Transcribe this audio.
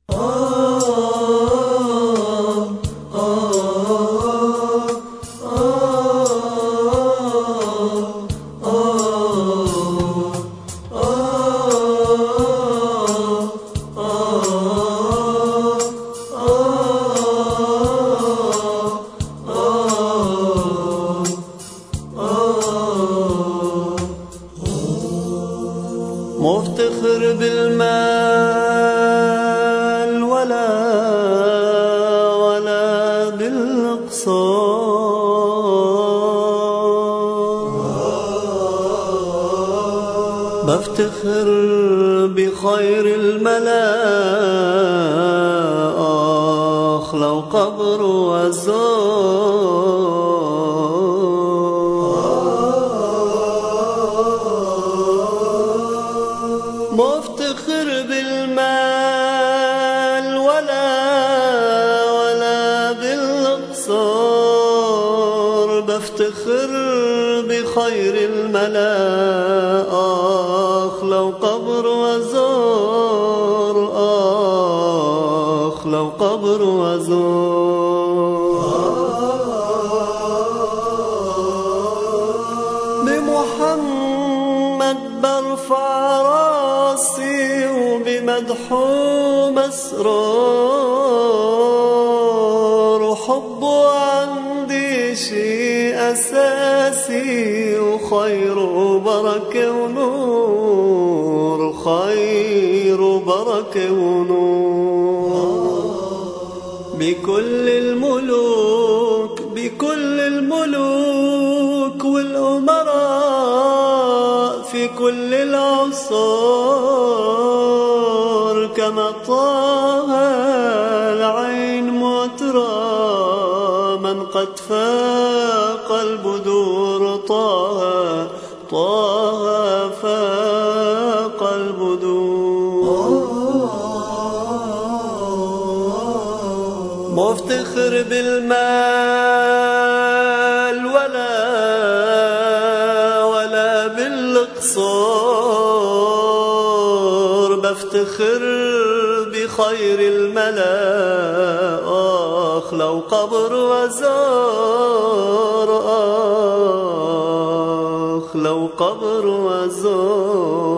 مفتخر بالمال ولا بالإقصار، بفتخر بخير الملا لو قبر وزار. مفتخر بالمال ولا بالإقصار، بفتخر بخير الملا لو قبر وزار، لو قبر وزار. بمحمد برفع راسي وبمدحه مسرور، وحبه عندي شيء أساسي، وخير وبركة ونور، خير وبركة ونور. بكل الملوك بكل الملوك والأمراء في كل العصور، كما طه العين مترى من قد فاق البدور. طه فاق البدور. مفتخر بالمال ولا بالإقصار، بفتخر بخير الملا لو قبر وزار، لو قبر وزار.